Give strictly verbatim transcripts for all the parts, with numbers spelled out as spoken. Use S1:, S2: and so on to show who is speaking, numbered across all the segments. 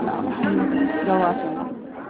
S1: على محمد جواتنا.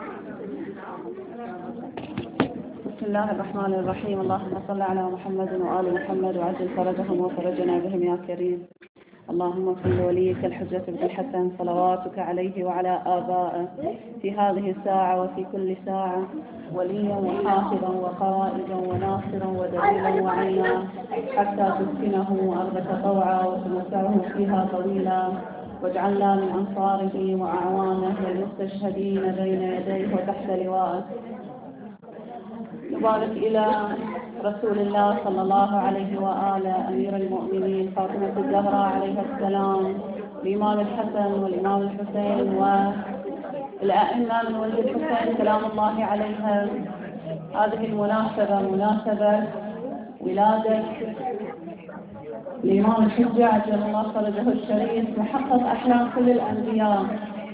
S1: بسم الله الرحمن الرحيم. اللهم صل على محمد وآل محمد وعجل فرجهم وفرجنا بهم يا كريم. اللهم صل لوليك الحجة بن الحسن صلواتك عليه وعلى آبائه في هذه الساعة وفي كل ساعة وليا وحافظا وقائدا وناصرا ودليلا وعينا حتى تسكنه أرضك طوعا وتمتعه فيها طويلا، واجعلنا من أنصاره وأعوانه والمستشهدين بين يديه وتحت لوائه. نبارك إلى رسول الله صلى الله عليه وآله أمير المؤمنين فاطمة الزهراء عليها السلام، الإمام الحسن والإمام الحسين والأئمة من ولد الحسين سلام الله عليها. هذه المناسبة مناسبة ولادة الإمام الحجة عجل الله فرجه الشريف، محقق أحلام كل الأنبياء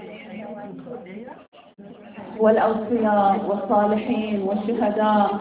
S1: والأوصياء والصالحين والشهداء،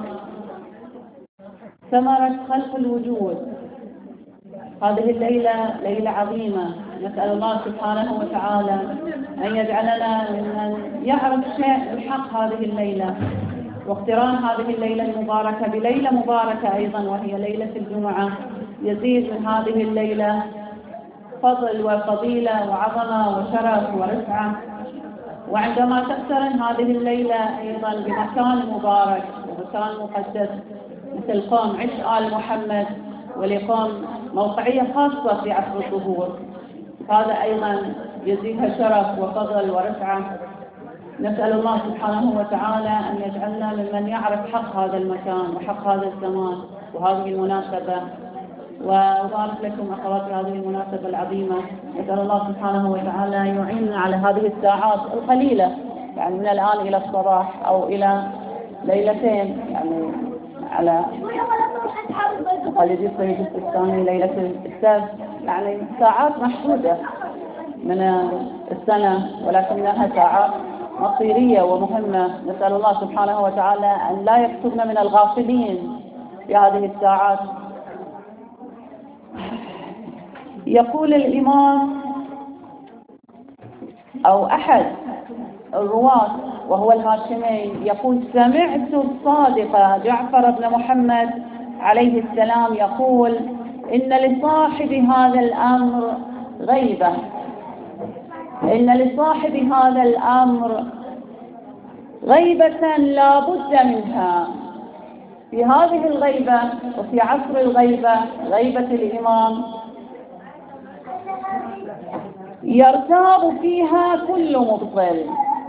S1: ثمرة خلق الوجود. هذه الليلة ليلة عظيمة، نسأل الله سبحانه وتعالى أن يجعلنا ممن يعرف شيء بحق هذه الليلة، واقتران هذه الليلة المباركة بليلة مباركة أيضا وهي ليلة الجمعة يزيد من هذه الليلة فضل وفضيلة وعظمة وشرف ورفعة. وعندما تقترن هذه الليلة أيضا بمكان مبارك ومكان مقدس مثل قوم عش آل محمد ولقوم موقعية خاصة في عصر الظهور، هذا أيضا يزيدها شرف وفضل ورفعة. نسأل الله سبحانه وتعالى أن يجعلنا ممن يعرف حق هذا المكان وحق هذا الزمان وهذه المناسبة. وأبارك لكم أخواتي هذه المناسبة العظيمة. نسأل الله سبحانه وتعالى يعيننا على هذه الساعات القليلة، يعني من الآن إلى الصباح أو إلى ليلتين، يعني على قليل الصيف الثاني ليلة السبت، يعني ساعات محدودة من السنة ولكنها ساعات مصيرية ومهمة. نسأل الله سبحانه وتعالى أن لا يكتبنا من الغافلين في هذه الساعات. يقول الإمام أو أحد الرواة وهو الهاشمي يقول: سمعت الصادق جعفر بن محمد عليه السلام يقول: إن لصاحب هذا الأمر غيبة، إن لصاحب هذا الأمر غيبة لا بد منها. في هذه الغيبة وفي عصر الغيبة غيبة الإمام يرتاب فيها كل مبطل،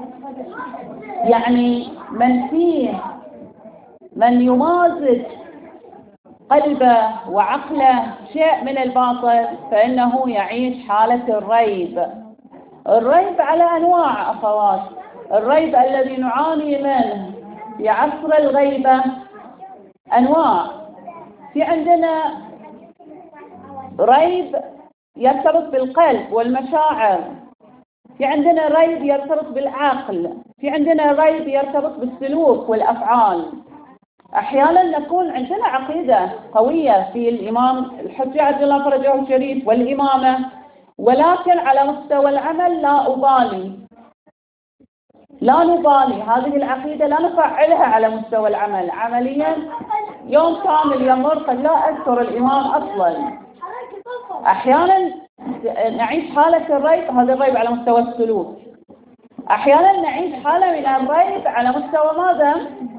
S1: يعني من فيه من يمازج قلبه وعقله شيء من الباطل فإنه يعيش حالة الريب. الريب على أنواع أخوات، الريب الذي نعاني منه في عصر الغيبة أنواع. في عندنا ريب يرتبط بالقلب والمشاعر، في عندنا ريب يرتبط بالعقل، في عندنا ريب يرتبط بالسلوك والأفعال. أحيانا نكون عندنا عقيدة قوية في الإمام الحجة عجل الله فرجه الشريف والإمامة، ولكن على مستوى العمل لا أبالي، لا نبالي هذه العقيدة لا نفعلها على مستوى العمل. عمليا يوم كامل يمر قد لا أذكر الإمام أصلا. أحيانا نعيش حالة الريب، هذا الريب على مستوى السلوك. أحيانا نعيش حالة من الريب على مستوى ماذا؟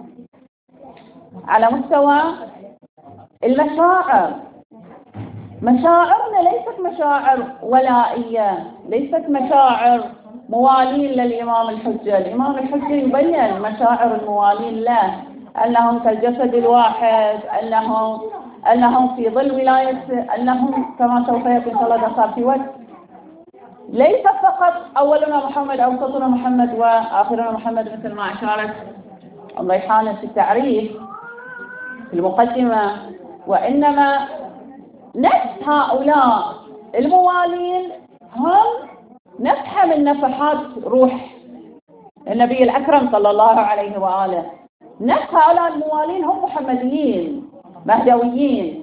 S1: على مستوى المشاعر. مشاعرنا ليست مشاعر ولائية، ليست مشاعر موالين للإمام الحجة. الإمام الحجة يبين مشاعر الموالين له أنهم كالجسد الواحد، أنهم أنهم في ظل ولاية، أنهم كما سوف يكون صلى الله في وجه. ليس فقط أولنا محمد أوسطنا محمد وآخرنا محمد مثل ما أشارت الضيحانة في التعريف في المقدمة، وإنما نفس هؤلاء الموالين هم نفحة من نفحات روح النبي الأكرم صلى الله عليه وآله. نفس هؤلاء الموالين هم محمديين مهدويين.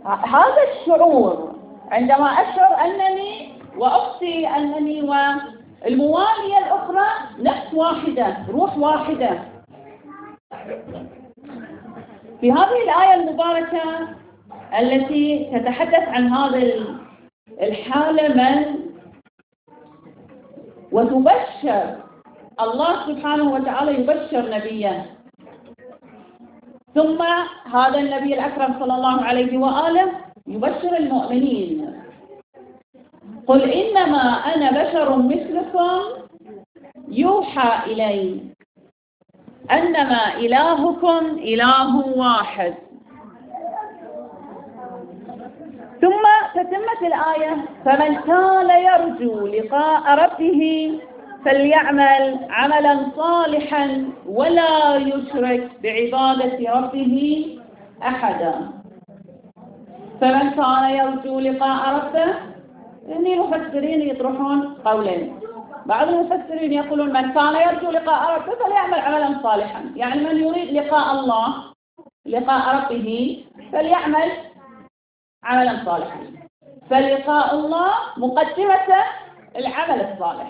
S1: هذا الشعور عندما أشعر أنني وأختي أنني الموالية الأخرى نفس واحدة، روح واحدة. في هذه الآية المباركة التي تتحدث عن هذه الحالة من وتبشر الله سبحانه وتعالى يبشر نبيه، ثم هذا النبي الأكرم صلى الله عليه وآله يبشر المؤمنين. قل إنما أنا بشر مثلكم يوحى إلي أنما إلهكم إله واحد. ثم تتمت الآية: فمن كان يرجو لقاء ربه فليعمل عملا صالحا ولا يشرك بعبادة ربه أحدا. فمن كان يرجو لقاء ربه، يعني المفسرين يطرحون قولين. بعض المفسرين يقولون من كان يرجو لقاء ربه فليعمل عملا صالحا، يعني من يريد لقاء الله لقاء ربه فليعمل عملا صالحا، فلقاء الله مقدمة العمل الصالح.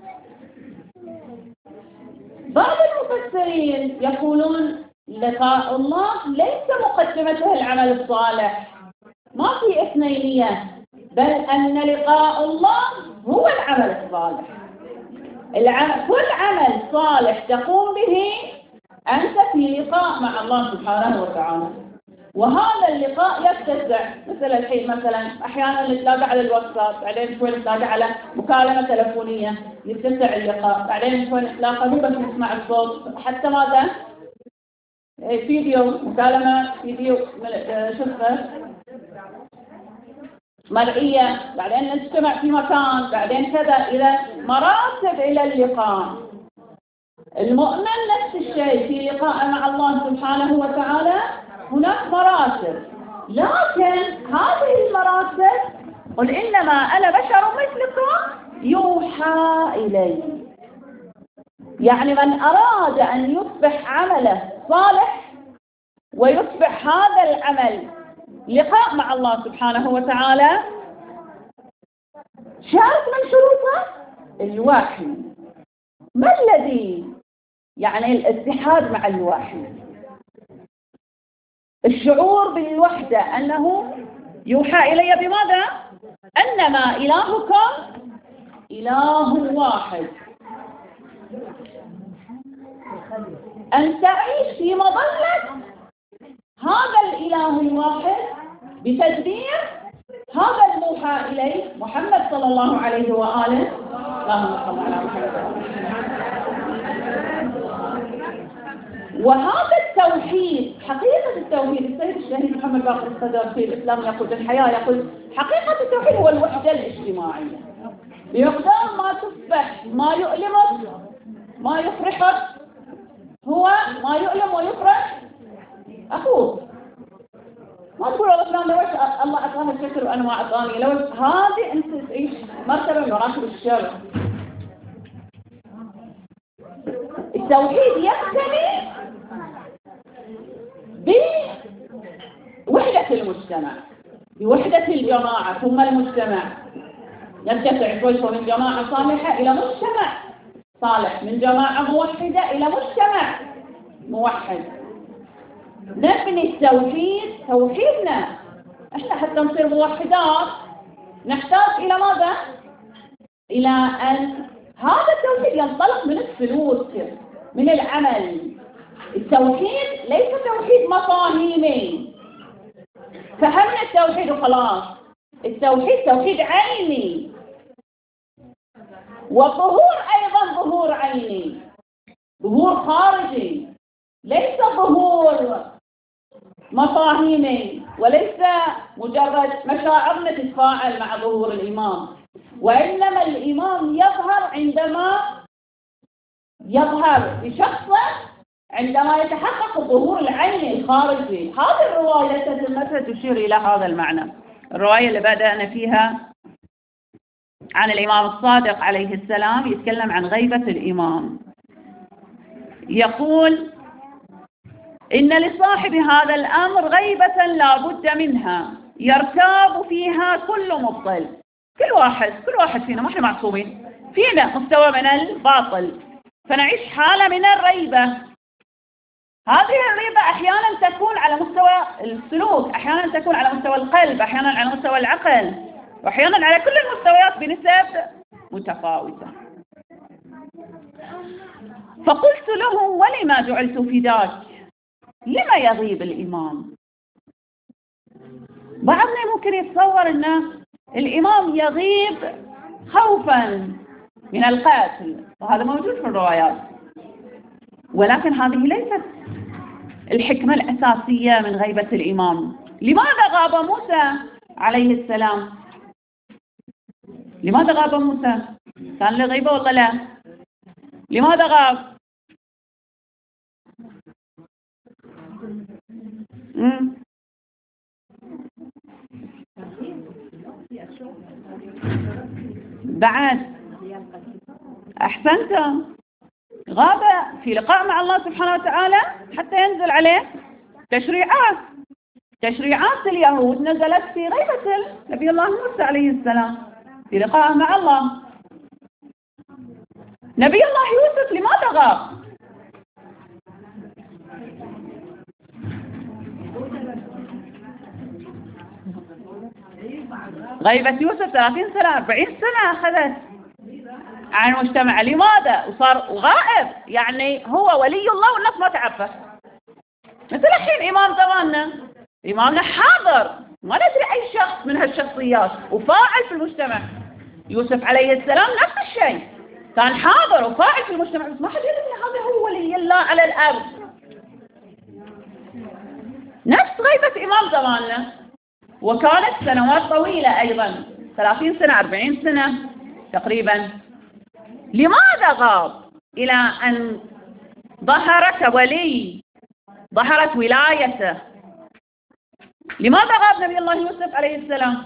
S1: بعض المفسرين يقولون لقاء الله ليس مقدمته العمل الصالح، ما في اثنينية، بل أن لقاء الله هو العمل الصالح. العمل كل عمل صالح تقوم به أنت في لقاء مع الله سبحانه وتعالى، وهذا اللقاء يتسع. مثل الحين مثلا أحيانا نتلاقى على الواتساب، بعدين شوي نتلاقى على مكالمة تلفونية يتسع اللقاء، بعدين شوي نتلاقى مو بس نسمع الصوت، حتى ماذا فيديو، مكالمة فيديو شفه مرئية، بعدين نجتمع في مكان، بعدين كذا، إلى مراتب إلى اللقاء. المؤمن نفس الشيء في لقاء مع الله سبحانه وتعالى، هناك مراتب، لكن هذه المراتب قل إنما أنا بشر مثلكم يوحى إلي، يعني من أراد أن يصبح عمله صالح ويصبح هذا العمل لقاء مع الله سبحانه وتعالى، شرط من شروطه الوحي. ما الذي يعني الاتحاد مع الوحي؟ الشعور بالوحدة، أنه يوحى إلي بماذا؟ أنما إلهكم إله واحد. أن تعيش في مظلة هذا الإله الواحد بتدبير هذا الموحى إليه محمد صلى الله عليه وآله. اللهم صل على محمد. وهذا التوحيد، حقيقة التوحيد، السيد الشهيد محمد باقر الصدر في الإسلام يقول الحياة، يقول حقيقة التوحيد هو الوحدة الاجتماعية. بمقدار ما تصبح ما يؤلمك ما يفرحك، هو ما يؤلم ويفرح أخوك. ما تقول والله فلان لو الله أعطاني الشكر وأنا ما أعطاني، لو هذه أنت تعيش مرتبة من مراتب الشر. التوحيد يقتني بوحدة المجتمع، بوحدة الجماعة، ثم المجتمع يرتفع شوي من جماعة صالحة إلى مجتمع صالح، من جماعة موحدة إلى مجتمع موحد. نبني التوحيد، توحيدنا احنا حتى نصير موحدات نحتاج إلى ماذا؟ إلى أن هذا التوحيد ينطلق من السلوك، من العمل. التوحيد ليس توحيد مفاهيمي، فهمنا التوحيد وخلاص. التوحيد توحيد عيني، والظهور أيضا ظهور عيني، ظهور خارجي، ليس ظهور مفاهيمي، وليس مجرد مشاعرنا تتفاعل مع ظهور الإمام، وإنما الإمام يظهر عندما يظهر بشخصه، عندما يتحقق الظهور العيني الخارجي. هذه الرواية تتمتها تشير إلى هذا المعنى. الرواية اللي بدأنا فيها عن الإمام الصادق عليه السلام يتكلم عن غيبة الإمام، يقول إن لصاحب هذا الأمر غيبة لا بد منها يرتاب فيها كل مبطل. كل واحد كل واحد فينا، ما احنا معصومين، فينا مستوى من الباطل، فنعيش حالة من الريبة. هذه الريبة أحيانا تكون على مستوى السلوك، أحيانا تكون على مستوى القلب، أحيانا على مستوى العقل، وأحيانا على كل المستويات بنسب متفاوتة. فقلت له: ولما جعلت فداك؟ لما يغيب الإمام؟ بعضنا ممكن يتصور أن الإمام يغيب خوفا من القتل، وهذا موجود في الروايات، ولكن هذه ليست الحكمة الأساسية من غيبة الإمام. لماذا غاب موسى عليه السلام؟ لماذا غاب موسى؟ كان له غيبة ولا لا؟ لماذا غاب؟ مم. بعد أحسنتم، غاب في لقاء مع الله سبحانه وتعالى حتى ينزل عليه تشريعات. تشريعات اليهود نزلت في غيبة نبي الله موسى عليه السلام في لقاء مع الله. نبي الله يوسف لماذا غاب؟ غيبة يوسف ثلاثين سنة أربعين سنة أخذت عن المجتمع. لماذا؟ وصار غائب، يعني هو ولي الله والناس ما تعرفه. مثل الحين إمام زماننا، إمامنا حاضر، ما ندري أي شخص من هالشخصيات وفاعل في المجتمع. يوسف عليه السلام نفس الشيء، كان حاضر وفاعل في المجتمع، بس ما حد يدري هذا هو ولي الله على الأرض. نفس غيبة إمام زماننا، وكانت سنوات طويلة أيضا، ثلاثين سنة أربعين سنة تقريبا. لماذا غاب إلى أن ظهر كولي، ظهرت ولايته؟ لماذا غاب نبي الله يوسف عليه السلام؟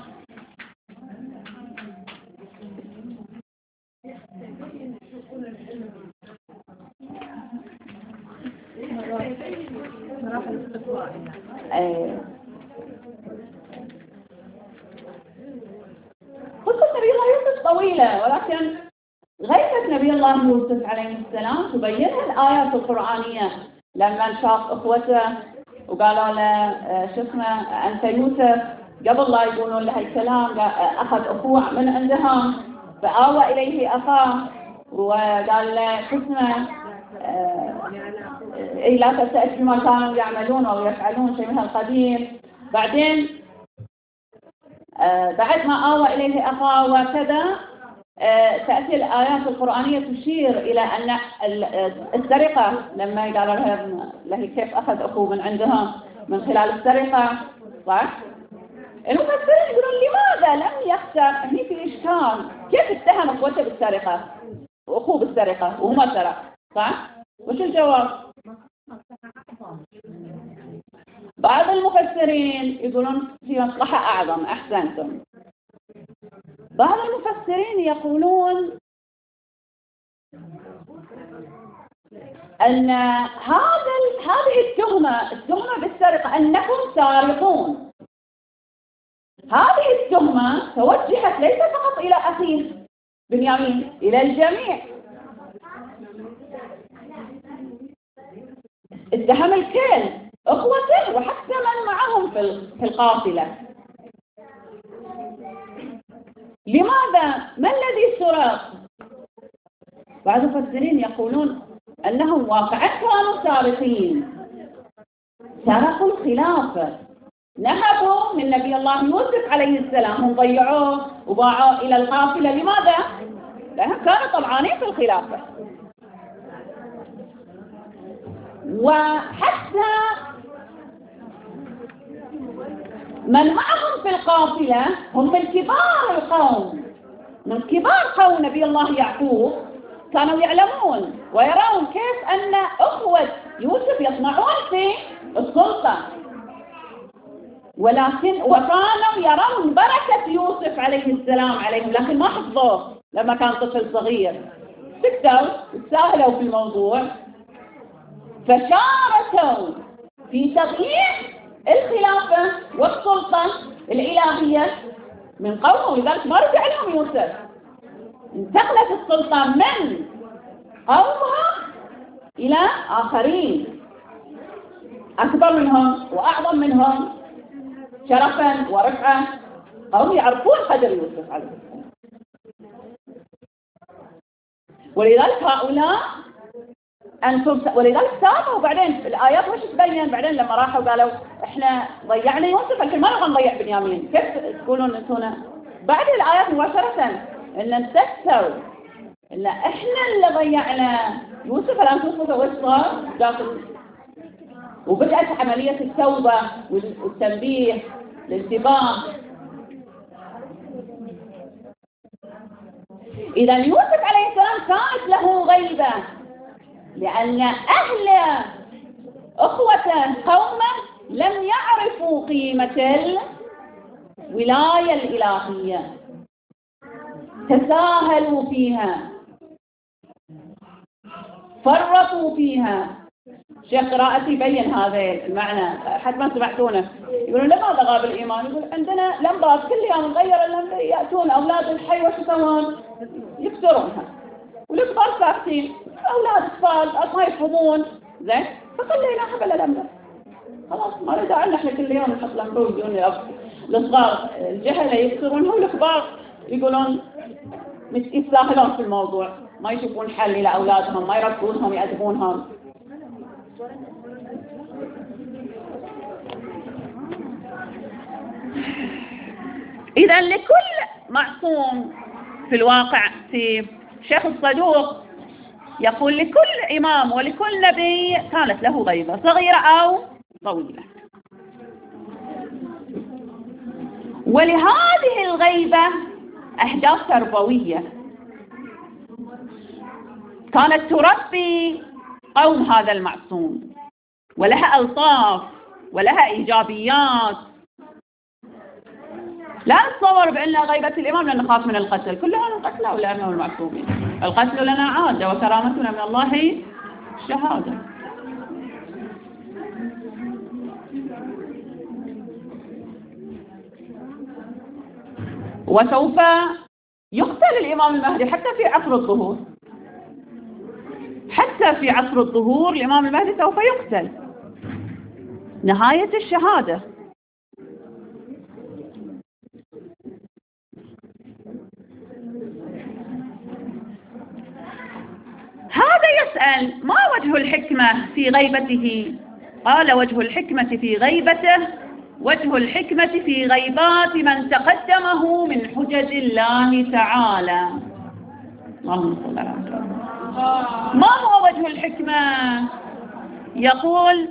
S1: قصة نبي الله يوسف طويلة، ولكن غيبة نبي الله يوسف عليه السلام تبينها الآيات القرآنية. لما شاف إخوته وقالوا له شو اسمه أنت يوسف، قبل لا يقولون له الكلام أخذ أخوه من عندهم فآوى إليه أخاه وقال له شو اسمه إيه لا تسأل فيما كانوا يعملون أو يفعلون شيء من هالقبيل. بعدين آه بعد ما آوى إليه أخاه وكذا آه تأتي الآيات القرآنية تشير إلى أن السرقة، لما قالوا له كيف أخذ أخوه من عندهم من خلال السرقة، صح؟ المفسرين يقولون لماذا لم يختار؟ هني في إشكال، كيف اتهم أخوته بالسرقة وأخوه بالسرقة وهو ما سرق، صح؟ وش الجواب؟ بعض المفسرين يقولون في مصلحة أعظم. أحسنتم. بعض المفسرين يقولون أن هذا هذه التهمة التهمة بالسرقة أنكم سارقون، هذه التهمة توجهت ليس فقط إلى أخيه بنيامين، إلى الجميع. اتهم الكل، اخوته وحتى من معهم في القافلة. لماذا؟ ما الذي سرق؟ بعض المفسرين يقولون أنهم واقعا كانوا سارقين، سرقوا الخلافة، نهبوا من نبي الله يوسف عليه السلام، هم ضيعوه وباعوه إلى القافلة. لماذا؟ لأنهم كانوا طمعانين في الخلافة. وحتى من معهم في القافلة هم من كبار القوم، من كبار قوم نبي الله يعقوب، كانوا يعلمون ويرون كيف أن أخوة يوسف يطمعون في السلطة، ولكن وكانوا يرون بركة يوسف عليه السلام عليهم، لكن ما حفظوه لما كان طفل صغير، سكتوا وتساهلوا في الموضوع، فشاركوا في تغيير الخلافة والسلطة الإلهية من قومه، ولذلك ما رجع لهم يوسف. انتقلت السلطة من قومها إلى آخرين أكبر منهم وأعظم منهم شرفا ورفعة، هم يعرفون قدر يوسف عليه السلام. ولذلك هؤلاء أنتم ولذلك ساموا بعدين الآيات وش تبين بعدين لما راحوا قالوا إحنا ضيعنا يوسف الحين ما نبغى نضيع بنيامين، كيف تقولون أنتم بعد الآيات مباشرة إن انتكسوا إن إحنا اللي ضيعنا يوسف. الآن شوفوا وش صار داخل، وبدأت عملية التوبة والتنبيه الانتباه. إذا يوسف عليه السلام كانت له غيبة لأن أهل أخوته قومه لم يعرفوا قيمة الولاية الإلهية، تساهلوا فيها، فرطوا فيها. شيخ قراءتي يبين هذا المعنى، حتى ما سمعتونه. يقولون لماذا غاب الإيمان؟ يقول عندنا لمبات كل يوم نغير اللمبة، يأتون أولاد الحي وش يسوون؟ يكسرونها، والكبار ساكتين، أولاد أطفال ما يفهمون زين، فخليناها بلا لمبة خلاص، ما له داعي احنا كل يوم نحط لمبة ويجون الصغار الجهلة يكسرونها، والكبار يقولون يتساهلون في الموضوع، ما يشوفون حل إلى أولادهم، ما يربونهم يأدبونهم. إذا لكل معصوم في الواقع، في شيخ الصدوق يقول لكل إمام ولكل نبي كانت له غيبة صغيرة أو طويلة، ولهذه الغيبة أهداف تربوية كانت تربي قوم هذا المعصوم، ولها ألطاف ولها إيجابيات. لا نتصور بأن غيبة الإمام لأن نخاف من القتل، كلنا القتل أولادنا والمعصومين، القتل لنا عادة وكرامتنا من الله شهادة. وسوف يقتل الإمام المهدي حتى في عصر الظهور، حتى في عصر الظهور الإمام المهدي سوف يقتل، نهاية الشهادة. هذا يسأل ما وجه الحكمة في غيبته؟ قال وجه الحكمة في غيبته وجه الحكمة في غيبات من تقدمه من حجج الله تعالى. اللهم صل على محمد. ما هو وجه الحكمة؟ يقول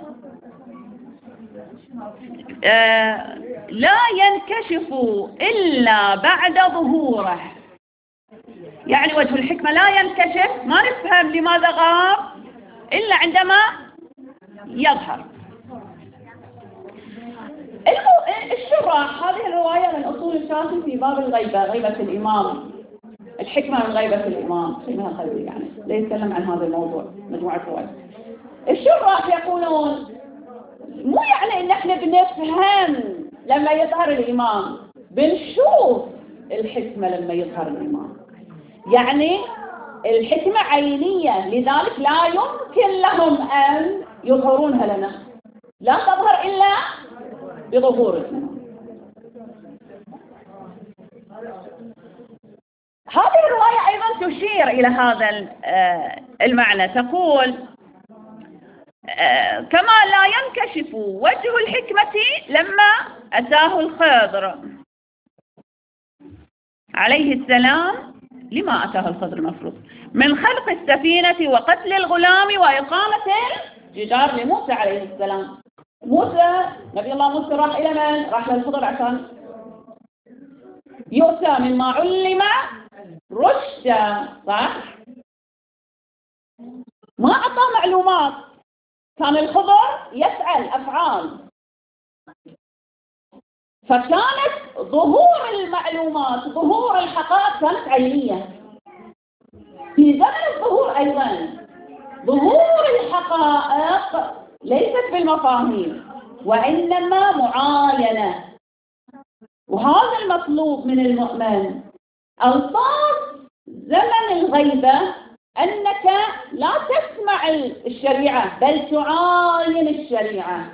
S1: آه لا ينكشف إلا بعد ظهوره، يعني وجه الحكمة لا ينكشف، ما نفهم لماذا غاب إلا عندما يظهر. الشراح هذه الرواية من أصول الشافعي في باب الغيبة، غيبة الإمام، الحكمة من غيبة الإمام، شيء خلوي يعني لا يتكلم عن هذا الموضوع، مجموعة روايات. الشراح يقولون مو يعني إن احنا بنفهم لما يظهر الإمام، بنشوف الحكمة لما يظهر الإمام، يعني الحكمة عينية، لذلك لا يمكن لهم أن يظهرونها لنا، لا تظهر إلا بظهور الإمام. هذه الرواية أيضا تشير إلى هذا المعنى، تقول كما لا ينكشف وجه الحكمة لما أتاه الخضر عليه السلام، لما أتاه الخضر المفروض من خلق السفينة وقتل الغلام وإقامة الجدار لموسى عليه السلام. موسى نبي الله موسى راح إلى من؟ راح للخضر عشان يؤتى مما علم رشدا، صح؟ ما أعطى معلومات، كان الخضر يسأل أفعال، فكانت ظهور المعلومات ظهور الحقائق كانت عينية. في زمن الظهور أيضا ظهور الحقائق ليست بالمفاهيم وإنما معاينة، وهذا المطلوب من المؤمن. ألطاف زمن الغيبة أنك لا تسمع الشريعة بل تعاين الشريعة،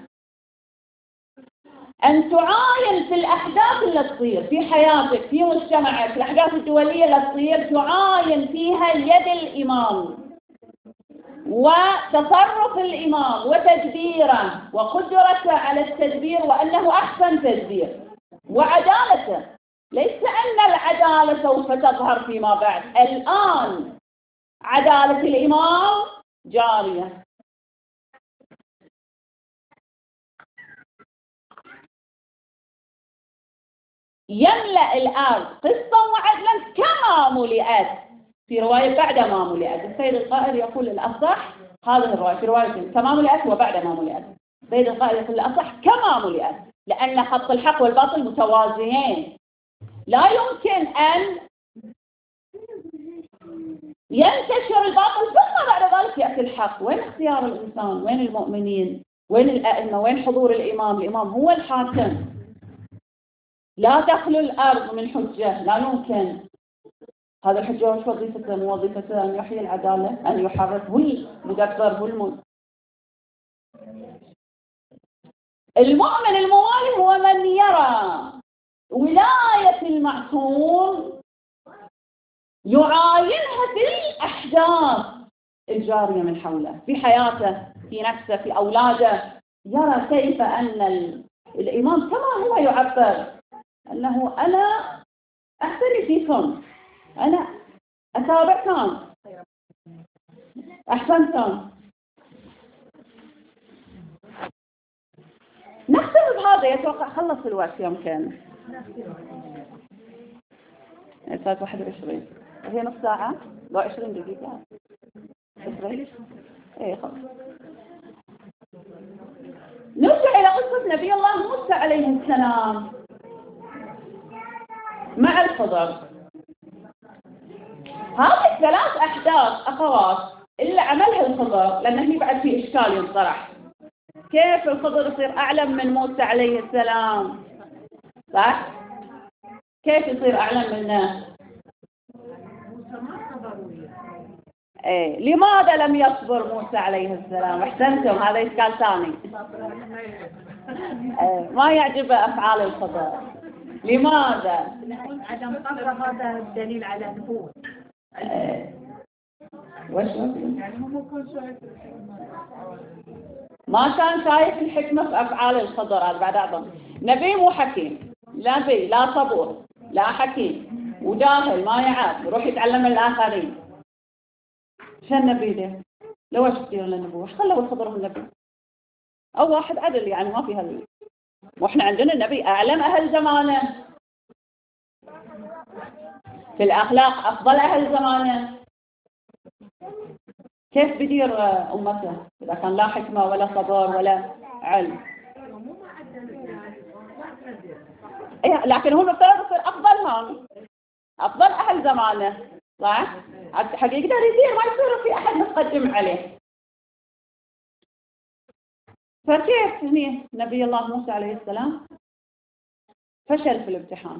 S1: أن تعاين في الأحداث اللي تصير في حياتك في مجتمعك، الأحداث الدولية اللي تصير تعاين فيها يد الإمام وتصرف الإمام وتدبيره وقدرته على التدبير وأنه أحسن تدبير وعدالته. ليس أن العدالة سوف تظهر فيما بعد، الآن عدالة الإمام جارية. يملأ الأرض قسطا وعدلا كما ملئت، في رواية بعد ما ملئت. السيد القائل يقول الأصح هذه الرواية في رواية كما ملئت وبعد ما ملئت. السيد القائل يقول الأصح كما ملئت، لأن خط الحق والباطل متوازيين، لا يمكن أن ينتشر الباطل ثم بعد ذلك يأتي الحق. وين اختيار الإنسان؟ وين المؤمنين؟ وين الأئمة؟ وين حضور الإمام؟ الإمام هو الحاكم، لا تخلو الأرض من حجة، لا يمكن. هذا الحجة وش وظيفته؟ مو وظيفته أن يحيي العدالة، أن يحرك، هو المدبر، هو المد المؤمن الموالي هو من يرى ولاية المعصوم يعاينها في الأحداث الجارية من حوله، في حياته، في نفسه، في أولاده، يرى كيف أن الإمام كما هو يعبر أنه أنا أحسن فيكم، أنا أتابعكم، أحسنتم. نختم بهذا، يتوقع خلص الوقت يمكن الساعة واحد وعشرين، هي نص ساعة لو عشرين دقيقة عشرين. ايه خلاص. نرجع إلى قصة نبي الله موسى عليه السلام مع الخضر. هذه الثلاث أحداث أخوات اللي عملها الخضر، لأن هي بعد في إشكال ينطرح، كيف الخضر يصير أعلم من موسى عليه السلام؟ صح؟ كيف يصير أعلم منه؟ ايه لماذا لم يصبر موسى عليه السلام؟ احسنتم، هذا إشكال ثاني. ايه ما يعجبه أفعال الخضر، لماذا؟
S2: عدم صبر هذا الدليل على نفوذ.
S1: ايه وش
S2: يعني هو ما كان شايف
S1: ما كان شايف الحكمة في أفعال الخضر. هذا بعد أعظم. نبي مو حكيم، نبي لا صبور لا حكيم وجاهل ما يعرف، يروح يتعلم من الآخرين. شو النبي ده؟ لو ايش كثير للنبوة، ايش خلوا الخضر من النبي؟ أو واحد عدل يعني ما في هال. وإحنا عندنا النبي أعلم أهل زمانه في الأخلاق، أفضل أهل زمانه. كيف بدير أمته إذا كان لا حكمة ولا صبر ولا علم؟ إيه لكن هو المفترض يصير أفضلهم، أفضل أهل زمانه، صح؟ حقيقة يقدر يدير، ما يصير في أحد متقدم عليه. فكيف هني نبي الله موسى عليه السلام فشل في الامتحان؟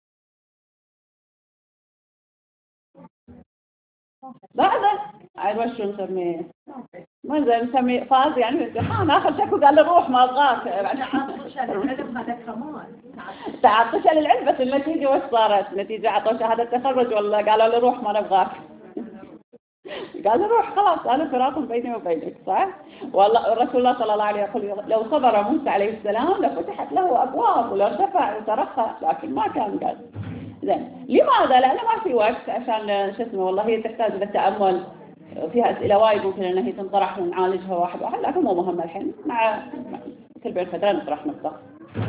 S1: بعد عاد وش نسميه؟ ما زين نسميه فاز يعني الامتحان، آخر شكو قال له روح ما أبغاك.
S2: العلم هذا كمان
S1: تعطش للعلم، بس النتيجة وش صارت؟ النتيجة عطوا شهادة تخرج ولا قالوا له روح ما نبغاك؟ قال له روح خلاص، أنا فراق بيني وبينك، صح؟ والله الرسول الله صلى الله عليه وسلم يقول لو صبر موسى عليه السلام لفتحت له أبواب ولارتفع وترقى، لكن ما كان قال. زين لماذا؟ لأنه ما في وقت عشان شو اسمه، والله هي تحتاج للتأمل، فيها أسئلة وايد ممكن أن هي تنطرح ونعالجها واحد واحد، لكن مو مهمة الحين، مع كل بين فترة نطرح نقطة.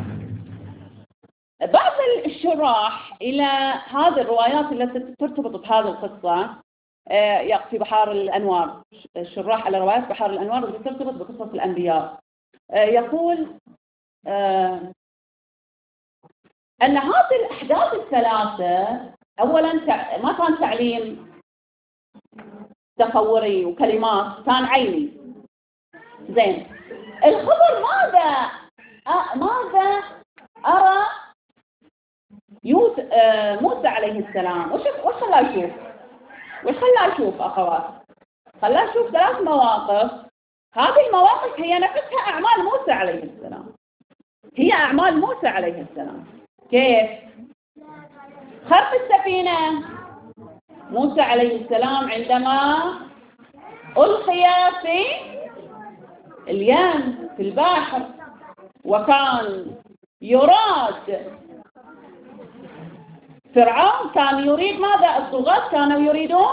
S1: بعض الشراح إلى هذه الروايات التي ترتبط بهذه القصة في بحار الأنوار، الشراح على روايات بحار الأنوار التي ترتبط بقصص الأنبياء، يقول أن هذه الأحداث الثلاثة أولا ما كان تعليم تصوري وكلمات، كان عيني. زين الخبر ماذا أه ماذا أرى يوسف آه موسى عليه السلام؟ وش وش خلاه يشوف؟ وش خلاه يشوف أخوات؟ خلاه يشوف ثلاث مواقف. هذه المواقف هي نفسها أعمال موسى عليه السلام، هي أعمال موسى عليه السلام. كيف؟ خرق السفينة، موسى عليه السلام عندما ألقي في اليم في البحر وكان يراد فرعون، كان يريد ماذا؟ الطغاة كانوا يريدون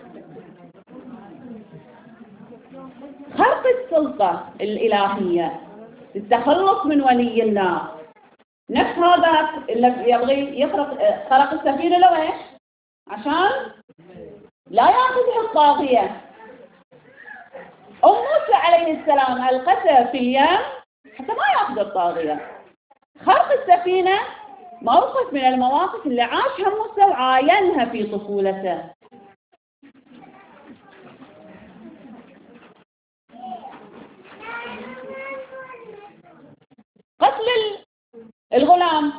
S1: خرق السلطة الإلهية، التخلص من ولي الله. نفس هذا اللي يبغي يخرق خرق السفينة لويش؟ عشان لا يأخذه الطاغية. أم موسى عليه السلام ألقته في اليم حتى ما يأخذ الطاغية. خرق السفينة موقف من المواقف اللي عاشها موسى وعاينها في طفولته. قتل الغلام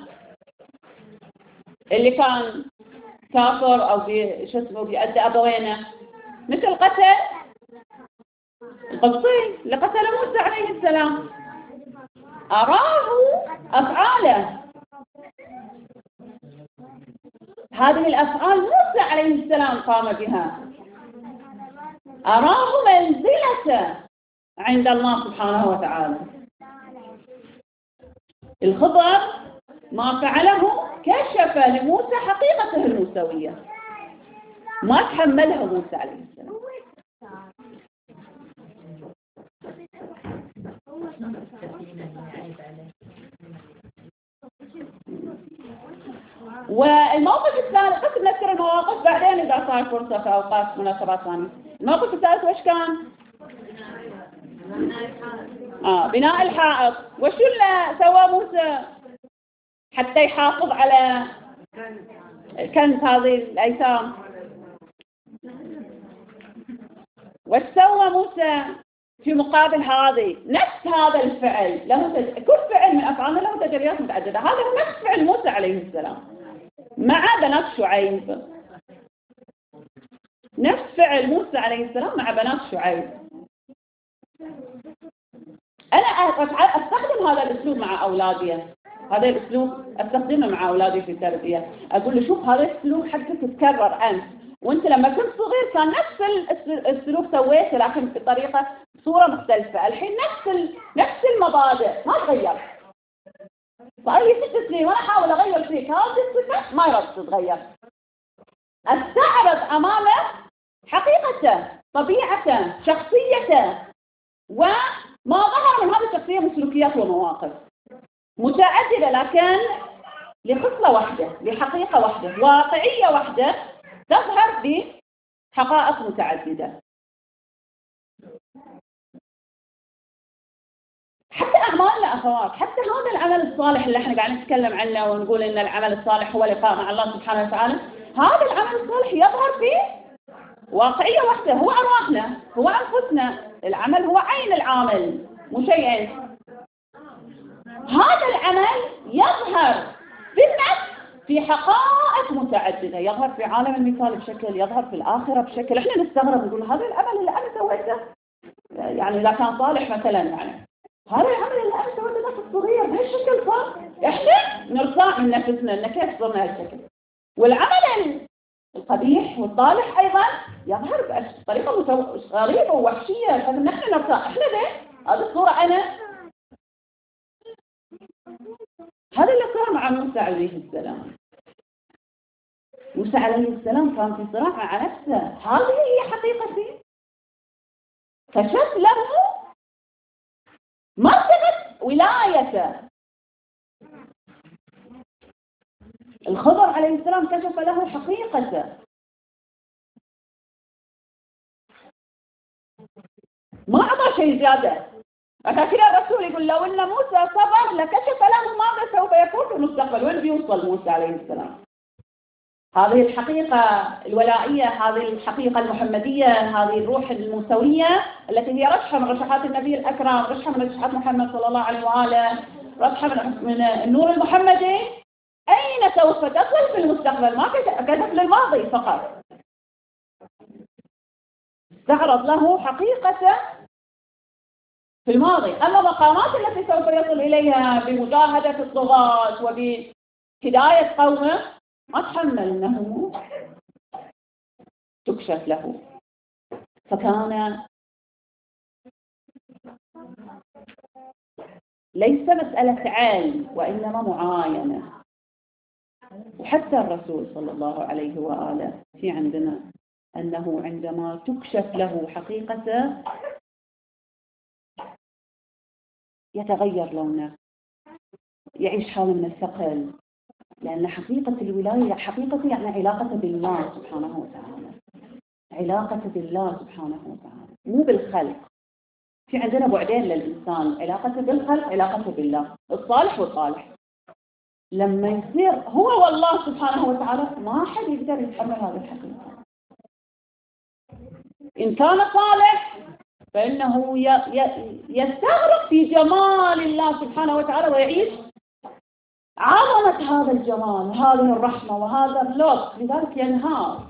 S1: اللي كان كافر أو شو اسمه بيأدي أبوينه، مثل قتل القبطي اللي قتل موسى عليه السلام. أراه أفعاله، هذه الأفعال موسى عليه السلام قام بها. أراه منزلته عند الله سبحانه وتعالى. الخضر ما فعله كشف لموسى حقيقته الموسوية، ما تحملها موسى عليه السلام. والموقف الثالث، بس نذكر المواقف بعدين إذا صار فرصة في أوقات مناسبات ثانية. الموقف الثالث وش كان؟ آه بناء الحائط. وشو اللي سوى موسى حتى يحافظ على كنز هذه الأيتام؟ وش سوى موسى في مقابل هذه؟ نفس هذا الفعل له تج... كل فعل من أفعالنا له تجريات متعددة. هذا هو نفس فعل موسى عليه السلام مع بنات شعيب، نفس فعل موسى عليه السلام مع بنات شعيب. أنا أستخدم هذا الأسلوب مع أولادي، هذا الأسلوب أستخدمه مع أولادي في التربية. أقول له شوف هذا الأسلوب حقك تكرر أنت، وأنت لما كنت صغير كان نفس الأسلوب سويته لكن بطريقة بصورة مختلفة. الحين نفس ال... نفس المبادئ ما تغير. صار لي ست سنين وأنا أحاول أغير فيك هذه الصفة ما يرد تتغير. أستعرض أمامه حقيقته، طبيعته، شخصيته، وما ظهر من هذه الشخصية من سلوكيات ومواقف متعددة لكن لخصلة واحدة، لحقيقة واحدة، واقعية واحدة تظهر بحقائق متعددة. حتى أعمالنا أخوات، حتى هذا العمل الصالح اللي احنا قاعدين نتكلم عنه ونقول إن العمل الصالح هو لقاء مع الله سبحانه وتعالى، هذا العمل الصالح يظهر فيه واقعية واحدة، هو أرواحنا، هو أنفسنا. العمل هو عين العامل مو شيئين. هذا العمل يظهر في النفس في حقائق متعددة، يظهر في عالم المثال بشكل، يظهر في الآخرة بشكل. احنا نستغرب نقول هذا العمل اللي أنا سويته يعني إذا كان صالح مثلا، يعني هذا العمل اللي أنا سويته نفس الصغير بهالشكل صار، احنا نرتاع من نفسنا إن كيف صرنا هالشكل. والعمل القبيح والصالح أيضا يظهر بطريقة غريبة ووحشية بحيث إن احنا نرتاح. احنا ليه؟ هذه الصورة أنا. هذا اللي صار مع موسى عليه السلام. موسى عليه السلام كان في صراع مع نفسه، هذه هي حقيقتي. كشف له مرتبة ولايته. الخضر عليه السلام كشف له حقيقته. ما أعطى شيء زيادة. عشان كذا الرسول يقول لو إن موسى صبر لكشف له ماذا سوف يكون في المستقبل. وين بيوصل موسى عليه السلام؟ هذه الحقيقة الولائية، هذه الحقيقة المحمدية، هذه الروح الموسوية التي هي رشحة من رشحات النبي الأكرم، رشحة من رشحات محمد صلى الله عليه وآله، رشحة من النور المحمدي. أين سوف تصل في المستقبل؟ ما كشف للماضي فقط. تعرض له حقيقة في الماضي. أما المقامات التي سوف يصل إليها بمجاهدة الطغاة وبهداية قومه ما تحمل أنه تكشف له. فكان ليس مسألة علم وإنما معاينة. وحتى الرسول صلى الله عليه وآله في عندنا أنه عندما تكشف له حقيقته يتغير لونه، يعيش حالة من الثقل، لأن حقيقة الولاية حقيقة يعني علاقة بالله سبحانه وتعالى، علاقة بالله سبحانه وتعالى مو بالخلق. في عندنا بعدين للإنسان، علاقة بالخلق، علاقة بالله، الصالح والصالح. لما يصير هو والله سبحانه وتعالى ما حد يقدر يتحمل هذه الحقيقة. إن كان صالح فإنه يستغرق في جمال الله سبحانه وتعالى ويعيش عظمة هذا الجمال وهذه الرحمة وهذا اللطف، لذلك ينهار.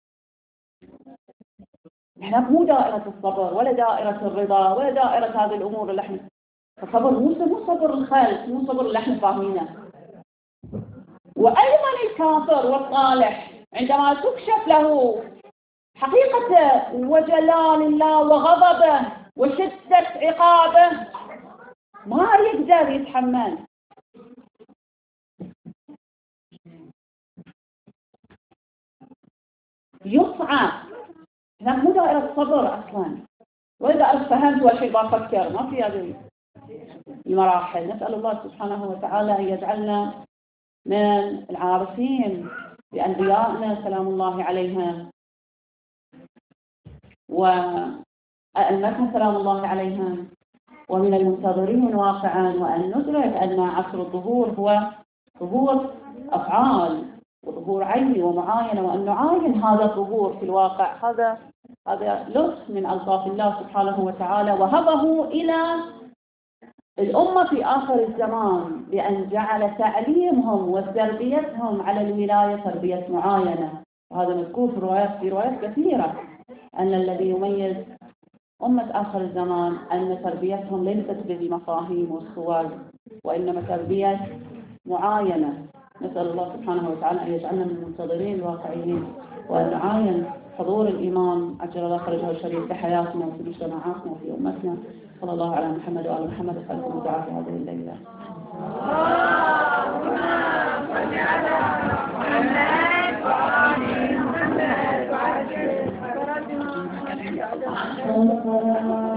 S1: احنا مو دائرة الصبر ولا دائرة الرضا ولا دائرة هذه الأمور اللي احنا، الصبر مو مو صبر الخلق، مو صبر اللي احنا فاهمينه. وأيضا الكافر والصالح عندما تكشف له حقيقة وجلال الله وغضبه وشدة عقابه ما يقدر يتحمل. يصعب. هناك مو دائرة صبر أصلا، وإذا أنا فهمت والشيء بفكر، ما في هذه المراحل. نسأل الله سبحانه وتعالى أن يجعلنا من العارفين بأنبيائنا سلام الله عليهم وأئمتنا سلام الله عليهم، ومن المنتظرين واقعا، وأن ندرك أن عصر الظهور هو ظهور أفعال وظهور عيني ومعاينة، وأن نعاين هذا الظهور في الواقع. هذا هذا لطف من ألطاف الله سبحانه وتعالى، وهبه إلى الأمة في آخر الزمان بأن جعل تعليمهم وتربيتهم على الولاية تربية معاينة. وهذا مذكور في روايات في روايات كثيرة أن الذي يميز أمة آخر الزمان أن تربيتهم ليست بالمفاهيم والصور، وإنما تربية معاينة. نسأل الله سبحانه وتعالى أن يجعلنا من المنتظرين الواقعيين، وأن نعاين حضور الإيمان عجل الله فرجه الشريف في حياتنا وفي مجتمعاتنا وفي أمتنا. صلى الله على محمد وآل محمد. أسألكم الدعاء في هذه الليلة. اللهم صل على محمد وآل محمد.